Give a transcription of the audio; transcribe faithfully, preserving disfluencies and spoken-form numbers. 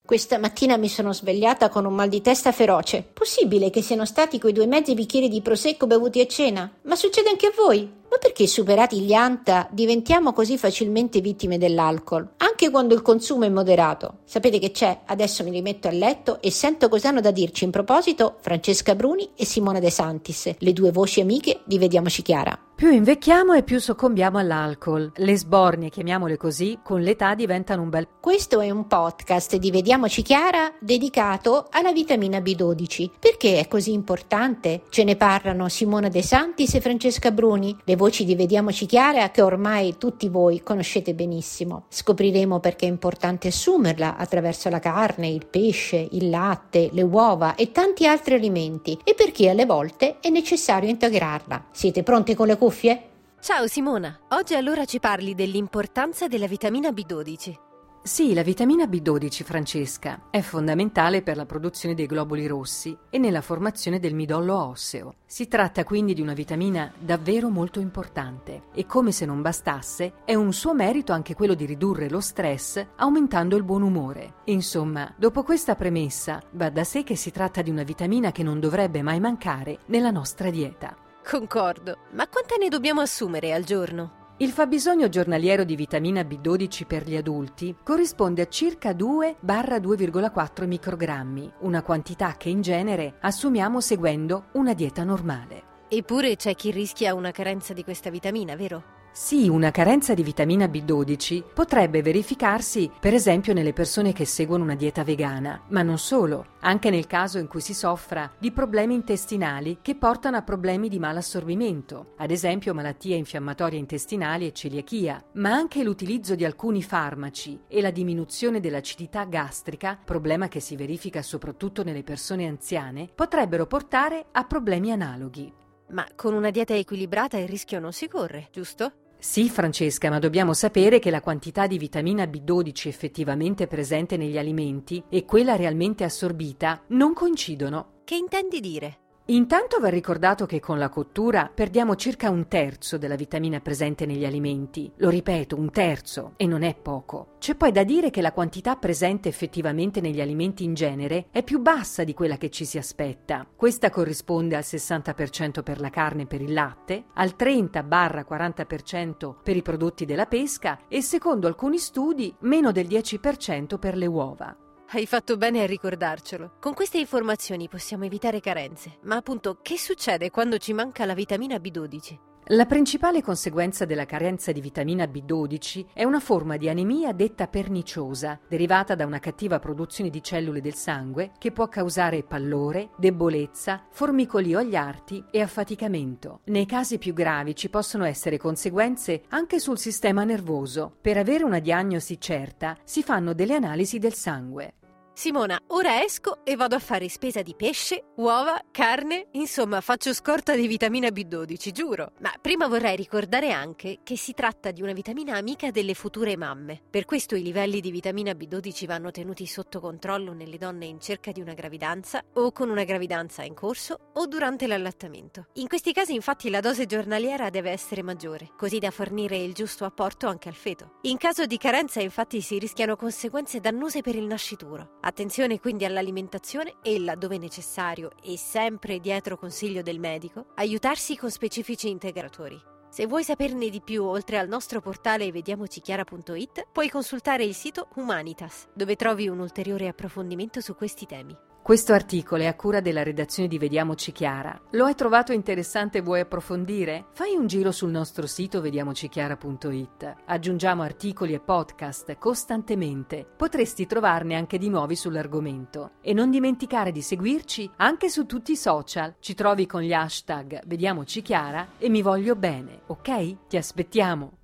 Questa mattina mi sono svegliata con un mal di testa feroce. Possibile che siano stati quei due mezzi bicchieri di prosecco bevuti a cena? Ma succede anche a voi? Ma perché, superati gli anta, diventiamo così facilmente vittime dell'alcol? Anche quando il consumo è moderato. Sapete che c'è? Adesso mi rimetto a letto e sento cosa hanno da dirci in proposito Francesca Bruni e Simona De Santis, le due voci amiche di Vediamoci Chiara. Più invecchiamo e più soccombiamo all'alcol. Le sbornie, chiamiamole così, con l'età diventano un bel... Questo è un podcast di Vediamoci Chiara dedicato alla vitamina B dodici. Perché è così importante? Ce ne parlano Simona De Santis e Francesca Bruni, le voci di Vediamoci Chiara che ormai tutti voi conoscete benissimo. Scopriremo perché è importante assumerla attraverso la carne, il pesce, il latte, le uova e tanti altri alimenti e perché alle volte è necessario integrarla. Siete pronte con le cuffie? Ciao Simona, oggi allora ci parli dell'importanza della vitamina B dodici. Sì, la vitamina B dodici, Francesca, è fondamentale per la produzione dei globuli rossi e nella formazione del midollo osseo. Si tratta quindi di una vitamina davvero molto importante e, come se non bastasse, è un suo merito anche quello di ridurre lo stress aumentando il buon umore. Insomma, dopo questa premessa, va da sé che si tratta di una vitamina che non dovrebbe mai mancare nella nostra dieta. Concordo, ma quanta ne dobbiamo assumere al giorno? Il fabbisogno giornaliero di vitamina B dodici per gli adulti corrisponde a circa due due virgola quattro microgrammi, una quantità che in genere assumiamo seguendo una dieta normale. Eppure c'è chi rischia una carenza di questa vitamina, vero? Sì, una carenza di vitamina B dodici potrebbe verificarsi per esempio nelle persone che seguono una dieta vegana, ma non solo, anche nel caso in cui si soffra di problemi intestinali che portano a problemi di malassorbimento, ad esempio malattie infiammatorie intestinali e celiachia, ma anche l'utilizzo di alcuni farmaci e la diminuzione dell'acidità gastrica, problema che si verifica soprattutto nelle persone anziane, potrebbero portare a problemi analoghi. Ma con una dieta equilibrata il rischio non si corre, giusto? Sì, Francesca, ma dobbiamo sapere che la quantità di vitamina B dodici effettivamente presente negli alimenti e quella realmente assorbita non coincidono. Che intendi dire? Intanto va ricordato che con la cottura perdiamo circa un terzo della vitamina presente negli alimenti. Lo ripeto, un terzo, e non è poco. C'è poi da dire che la quantità presente effettivamente negli alimenti in genere è più bassa di quella che ci si aspetta. Questa corrisponde al sessanta per cento per la carne e per il latte, al trenta quaranta per cento per i prodotti della pesca e, secondo alcuni studi, meno del dieci per cento per le uova. Hai fatto bene a ricordarcelo. Con queste informazioni possiamo evitare carenze. Ma appunto, che succede quando ci manca la vitamina B dodici? La principale conseguenza della carenza di vitamina B dodici è una forma di anemia detta perniciosa, derivata da una cattiva produzione di cellule del sangue che può causare pallore, debolezza, formicolio agli arti e affaticamento. Nei casi più gravi ci possono essere conseguenze anche sul sistema nervoso. Per avere una diagnosi certa si fanno delle analisi del sangue. Simona, ora esco e vado a fare spesa di pesce, uova, carne, insomma faccio scorta di vitamina B dodici, giuro. Ma prima vorrei ricordare anche che si tratta di una vitamina amica delle future mamme. Per questo i livelli di vitamina B dodici vanno tenuti sotto controllo nelle donne in cerca di una gravidanza o con una gravidanza in corso o durante l'allattamento. In questi casi infatti la dose giornaliera deve essere maggiore, così da fornire il giusto apporto anche al feto. In caso di carenza infatti si rischiano conseguenze dannose per il nascituro. Attenzione quindi all'alimentazione e, laddove necessario e sempre dietro consiglio del medico, aiutarsi con specifici integratori. Se vuoi saperne di più, oltre al nostro portale vediamocichiara punto it, puoi consultare il sito Humanitas, dove trovi un ulteriore approfondimento su questi temi. Questo articolo è a cura della redazione di Vediamoci Chiara. Lo hai trovato interessante e vuoi approfondire? Fai un giro sul nostro sito vediamocichiara punto it. Aggiungiamo articoli e podcast costantemente. Potresti trovarne anche di nuovi sull'argomento. E non dimenticare di seguirci anche su tutti i social. Ci trovi con gli hashtag Vediamoci Chiara e Mi Voglio Bene, ok? Ti aspettiamo!